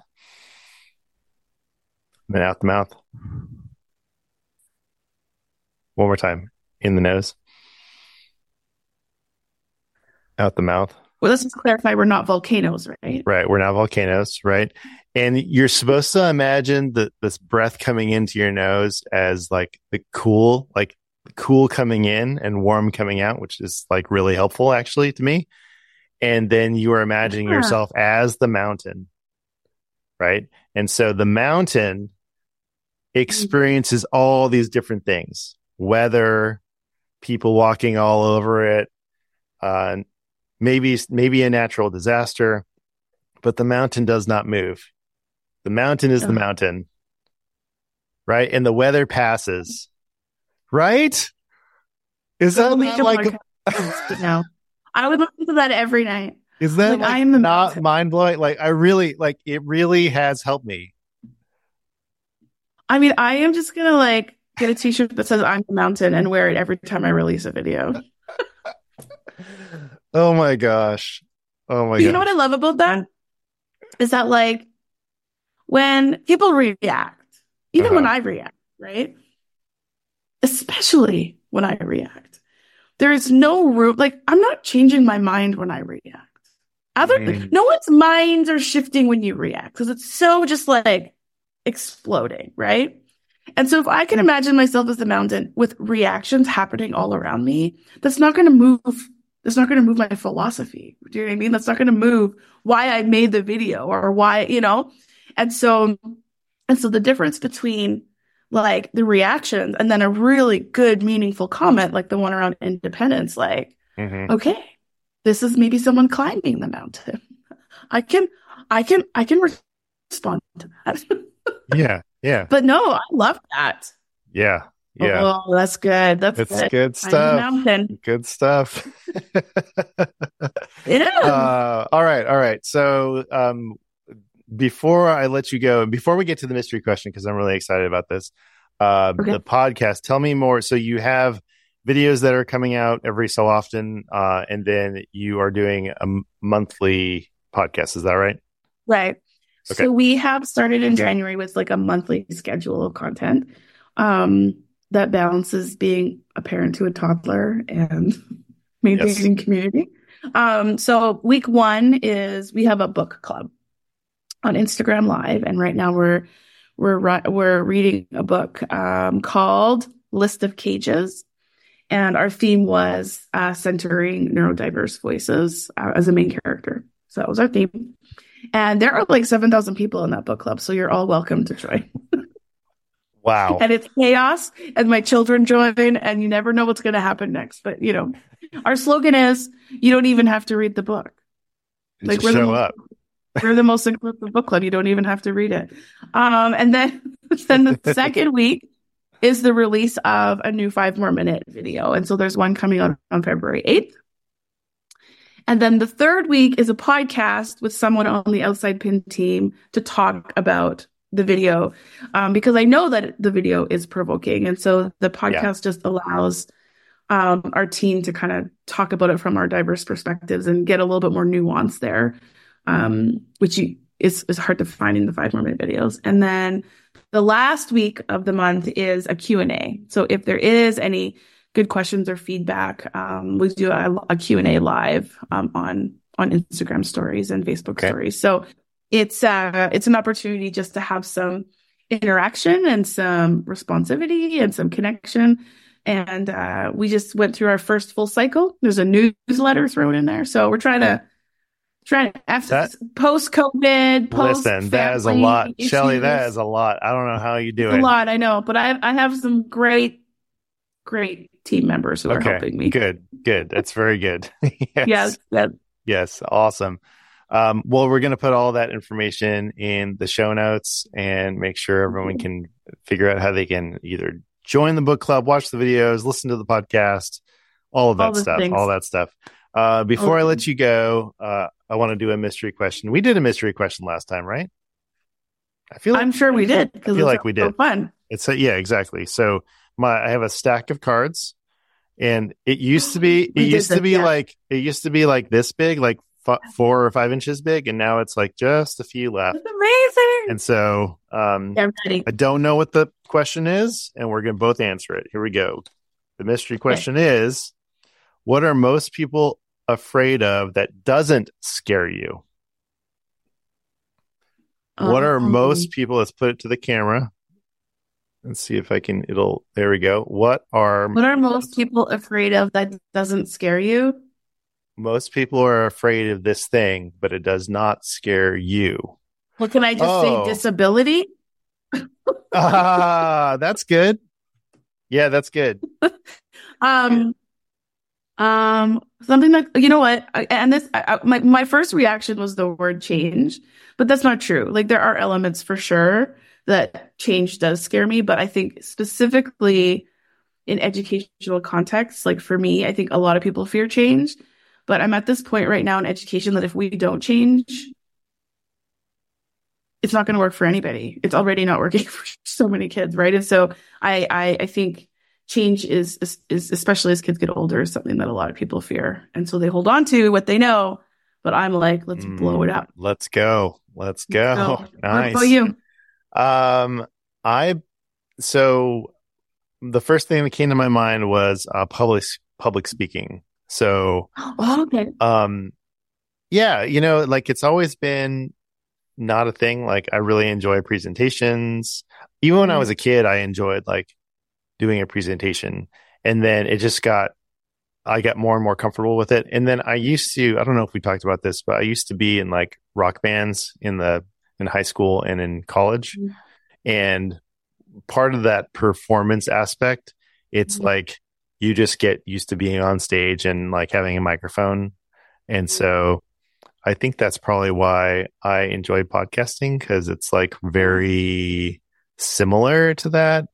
then out the mouth. One more time. In the nose, out the mouth. Well, let's just clarify, we're not volcanoes, right? Right. We're not volcanoes, right? And you're supposed to imagine this breath coming into your nose as like the cool coming in and warm coming out, which is like really helpful actually to me. And then you are imagining yourself as the mountain, right? And so the mountain experiences all these different things, weather, people walking all over it, maybe a natural disaster, but the mountain does not move. The mountain is the mountain, right? And the weather passes, right? Is that not like no? I would listen to that every night. Is that like I'm the not mind blowing? Like I really like it. Really has helped me. I mean, I am just gonna like get a T-shirt that says "I'm the mountain" and wear it every time I release a video. Oh my gosh! Oh my! You know what I love about that is that like when people react, even when I react, right? Especially when I react, there is no room. Like I'm not changing my mind when I react. No one's minds are shifting when you react because it's so just like exploding, right? And so if I can imagine myself as the mountain with reactions happening all around me, that's not going to move. That's not going to move my philosophy. Do you know what I mean? That's not going to move why I made the video or why, you know? And so the difference between like the reactions and then a really good, meaningful comment, like the one around independence, like, okay, this is maybe someone climbing the mountain. I can respond to that. Yeah. But no, I love that. Yeah. Oh, that's good. That's good stuff. Good stuff. Yeah. All right. So, before I let you go, and before we get to the mystery question, because I'm really excited about this, the podcast, tell me more. So you have videos that are coming out every so often, and then you are doing a monthly podcast. Is that right? Right. Okay. So we have started in January with like a monthly schedule of content that balances being a parent to a toddler and maintaining community. So week 1 is we have a book club on Instagram Live, and right now we're reading a book called List of Cages, and our theme was centering neurodiverse voices as a main character. So that was our theme. And there are like 7,000 people in that book club, so you're all welcome to join. Wow. And it's chaos, and my children join, and you never know what's going to happen next. But, you know, our slogan is, you don't even have to read the book. Like we're the most inclusive book club. You don't even have to read it. And then the second week is the release of a new 5 more minute video. And so there's one coming out on February 8th. And then the third week is a podcast with someone on the Outside Pin team to talk about the video, because I know that the video is provoking. And so the podcast just allows our team to kind of talk about it from our diverse perspectives and get a little bit more nuance there, which is hard to find in the 5 more minute videos. And then the last week of the month is a Q&A. So if there is any good questions or feedback, we do a Q&A live on Instagram stories and Facebook stories. So it's an opportunity just to have some interaction and some responsivity and some connection. And we just went through our first full cycle. There's a newsletter thrown in there. So we're trying to post-COVID, listen, that is a lot. Shelley, that is a lot. I don't know how you do it. A lot, I know. But I have some great team members who are helping me. Good. That's very good. Yes. Yes. Awesome. Well, we're going to put all that information in the show notes and make sure everyone can figure out how they can either join the book club, watch the videos, listen to the podcast, all that stuff. Before I let you go, I want to do a mystery question. We did a mystery question last time, right? I'm sure we did. I feel like we did. So fun. Yeah, exactly. So I have a stack of cards, and it used to be like this big, like 4 or 5 inches big, and now it's like just a few left. That's amazing. And so I'm ready. I don't know what the question is, and we're going to both answer it. Here we go. The mystery question is, what are most people afraid of that doesn't scare you? What are most people, let's put it to the camera. Let's see if I can, there we go. What are most people afraid of that doesn't scare you? Most people are afraid of this thing, but it does not scare you. Well, can I just say disability? That's good. Yeah, that's good. Something that, you know what? My first reaction was the word change, but that's not true. Like, there are elements for sure that change does scare me, but I think specifically in educational contexts, like for me, I think a lot of people fear change, but I'm at this point right now in education that if we don't change, it's not going to work for anybody. It's already not working for so many kids, right? And so I think change is especially as kids get older, is something that a lot of people fear. And so they hold on to what they know, but I'm like, let's blow it up. Let's go. Nice. What about you? So the first thing that came to my mind was public speaking. So, okay. Yeah, like it's always been not a thing. Like, I really enjoy presentations. Even when I was a kid, I enjoyed like doing a presentation, and then I got more and more comfortable with it. And then I don't know if we talked about this, but I used to be in like rock bands in high school and in college. And part of that performance aspect, it's like you just get used to being on stage and like having a microphone. And so I think that's probably why I enjoy podcasting, because it's like very similar to that.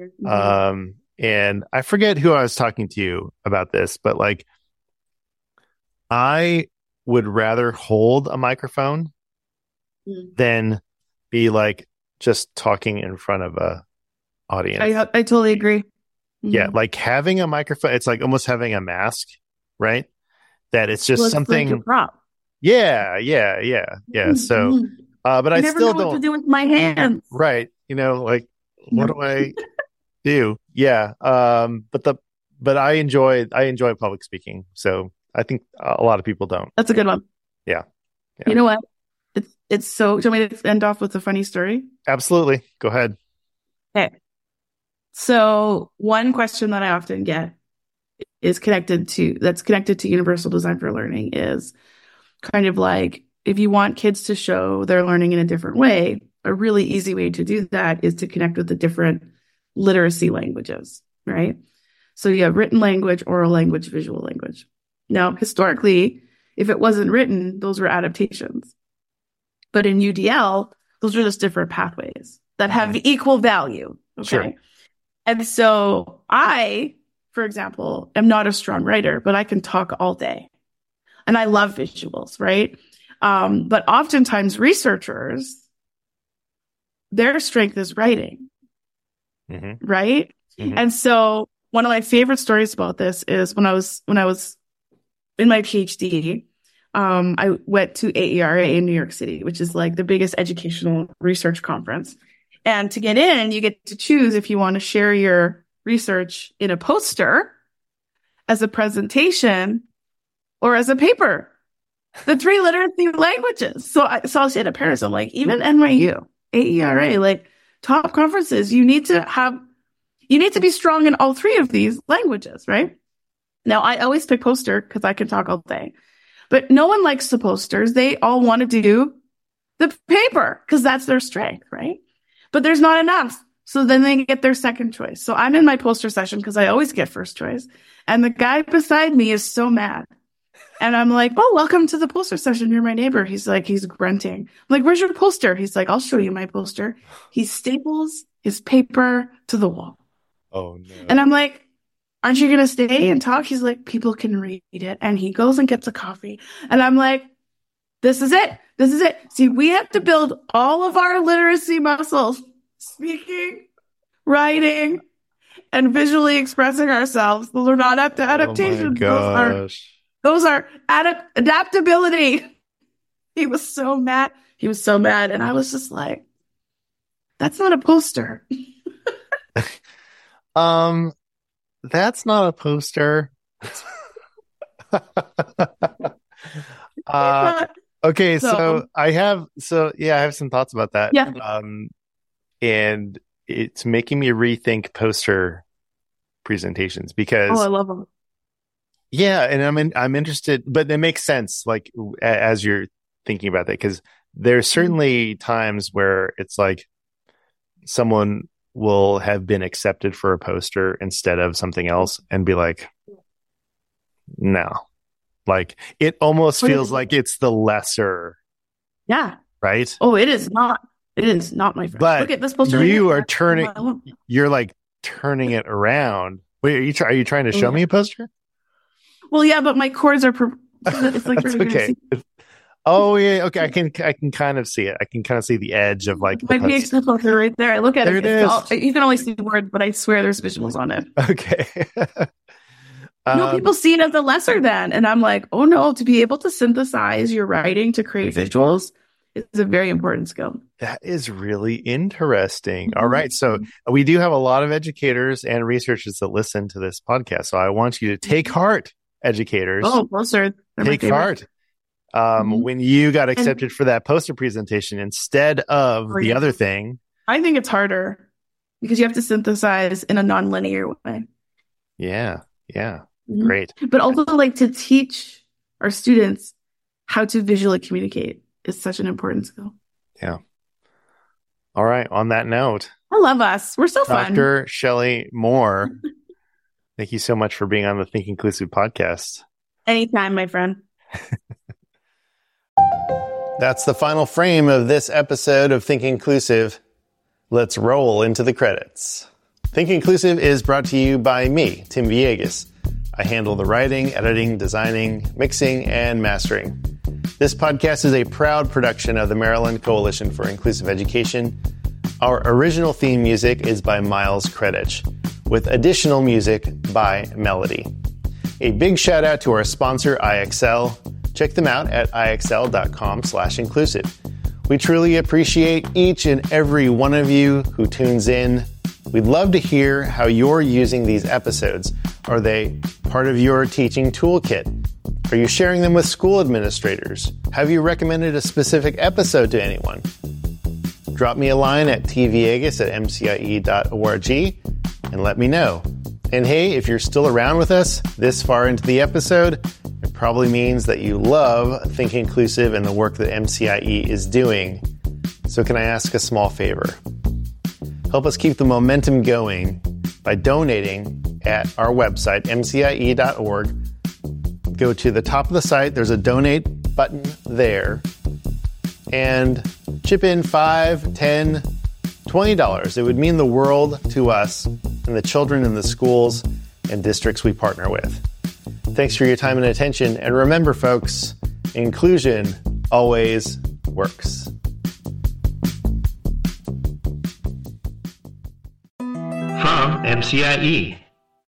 And I forget who I was talking to about this, but like, I would rather hold a microphone than be like just talking in front of a audience. I totally agree. Yeah, like having a microphone, it's like almost having a mask, right? That it's just something. Like a prop. Yeah. So, but I never still know don't what to do with my hands. Right. Like, what do I do? Yeah. But I enjoy public speaking. So I think a lot of people don't. That's a good one. Yeah. You know what? It's so, do you want me to end off with a funny story? Absolutely. Go ahead. Okay. So one question that I often get that's connected to universal design for learning is kind of like, if you want kids to show their learning in a different way, a really easy way to do that is to connect with the different literacy languages, right? So you have written language, oral language, visual language. Now, historically, if it wasn't written, those were adaptations. But in UDL, those are just different pathways that have equal value. Okay. Sure. And so I, for example, am not a strong writer, but I can talk all day. And I love visuals, right? But oftentimes researchers, their strength is writing, right? And so one of my favorite stories about this is when I was in my PhD, I went to AERA in New York City, which is like the biggest educational research conference. And to get in, you get to choose if you want to share your research in a poster, as a presentation, or as a paper. The 3 literacy languages. So I say to parents, I'm like, even NYU, AERA, like top conferences, you need to be strong in all 3 of these languages, right? Now, I always pick poster because I can talk all day. But no one likes the posters. They all want to do the paper because that's their strength, right? But there's not enough. So then they get their second choice. So I'm in my poster session because I always get first choice. And the guy beside me is so mad. And I'm like, oh, welcome to the poster session. You're my neighbor. He's grunting. I'm like, where's your poster? He's like, I'll show you my poster. He staples his paper to the wall. Oh, no. And I'm like, aren't you going to stay and talk? He's like, people can read it. And he goes and gets a coffee. And I'm like, this is it. This is it. See, we have to build all of our literacy muscles, speaking, writing, and visually expressing ourselves. They're not up to adaptation. Oh my gosh. Those are adaptability. He was so mad. And I was just like, that's not a poster. That's not a poster. Okay, so I have some thoughts about that. Yeah. And it's making me rethink poster presentations because I love them. Yeah, and I'm interested, but it makes sense like as you're thinking about that, because there's certainly times where it's like someone will have been accepted for a poster instead of something else and be like, no. Like it almost feels like it's the lesser. Yeah. Right? Oh, it is not. It is not, my friend. But look at this poster. You're like turning it around. Wait, are you trying to show me a poster? Well, yeah, but my cords are. It's like that's okay. Oh yeah, okay. I can kind of see it. I can kind of see the edge of like my PhD poster right there. I look at it. You can only see the word, but I swear there's visuals on it. Okay. People see it as a lesser than, and I'm like, oh no! To be able to synthesize your writing to create visuals is a very important skill. That is really interesting. Mm-hmm. All right, so we do have a lot of educators and researchers that listen to this podcast. So I want you to take heart, educators. Oh, poster. Take heart. When you got accepted for that poster presentation instead of the other thing. I think it's harder because you have to synthesize in a nonlinear way. Yeah. Mm-hmm. Great. But also like to teach our students how to visually communicate is such an important skill. Yeah. All right. On that note. I love us. We're so fun. Dr. Shelley Moore, thank you so much for being on the Think Inclusive podcast. Anytime, my friend. That's the final frame of this episode of Think Inclusive. Let's roll into the credits. Think Inclusive is brought to you by me, Tim Villegas. I handle the writing, editing, designing, mixing, and mastering. This podcast is a proud production of the Maryland Coalition for Inclusive Education. Our original theme music is by Miles Kredich, with additional music by Melody. A big shout out to our sponsor, IXL. Check them out at ixl.com/inclusive. We truly appreciate each and every one of you who tunes in. We'd love to hear how you're using these episodes. Are they part of your teaching toolkit? Are you sharing them with school administrators? Have you recommended a specific episode to anyone? Drop me a line at tviegas@mcie.org and let me know. And hey, if you're still around with us this far into the episode, it probably means that you love Think Inclusive and the work that MCIE is doing. So can I ask a small favor? Help us keep the momentum going by donating at our website, mcie.org. Go to the top of the site. There's a donate button there. And chip in $5, $10, $20. It would mean the world to us and the children in the schools and districts we partner with. Thanks for your time and attention. And remember, folks, inclusion always works. From MCIE.